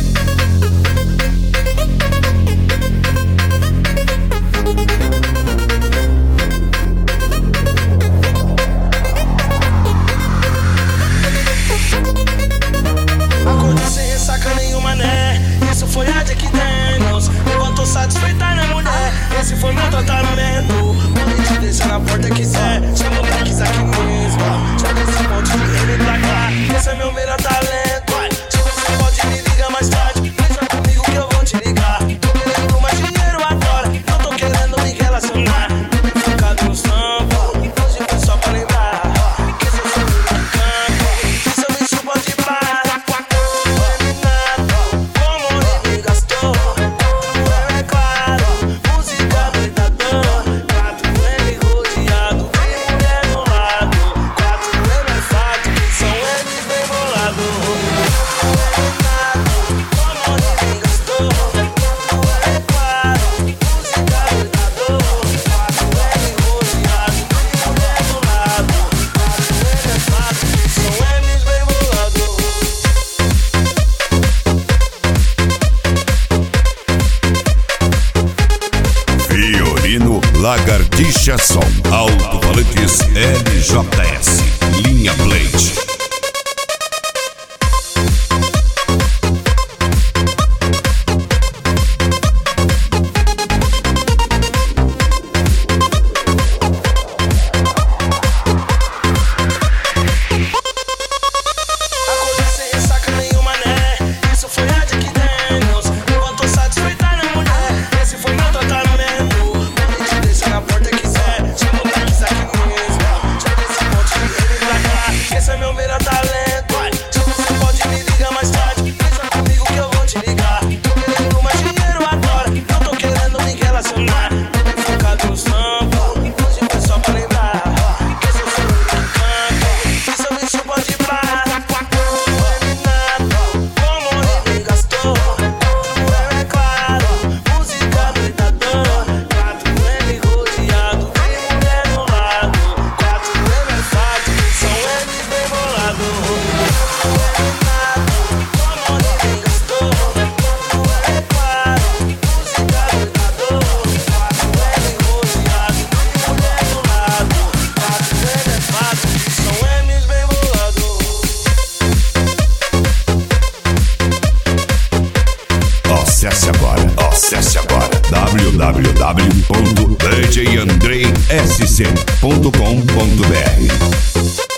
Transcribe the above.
Acordei sem ressaca nenhuma, né? Isso foi a Jack Daniels. Eu tô satisfeita, né, mulher? Esse foi meu tratamento. Pode te deixar na porta quiser. Chama o Black aqui mesmo. Joga esse monte de ele pra cá. Esse é meu melhor talento. Tipo, você pode me ligar mais tarde. Deixa comigo que eu vou te ligar. Tô querendo mais dinheiro agora. Não tô querendo me relacionar. Focado no samba. Hoje foi só pra lembrar que esse é o seu único campo. E seu bicho pode parar. Fiorino Lagartixa Som, alto-falantes LJS, linha Blade. Acesse agora www.djandreisc.com.br.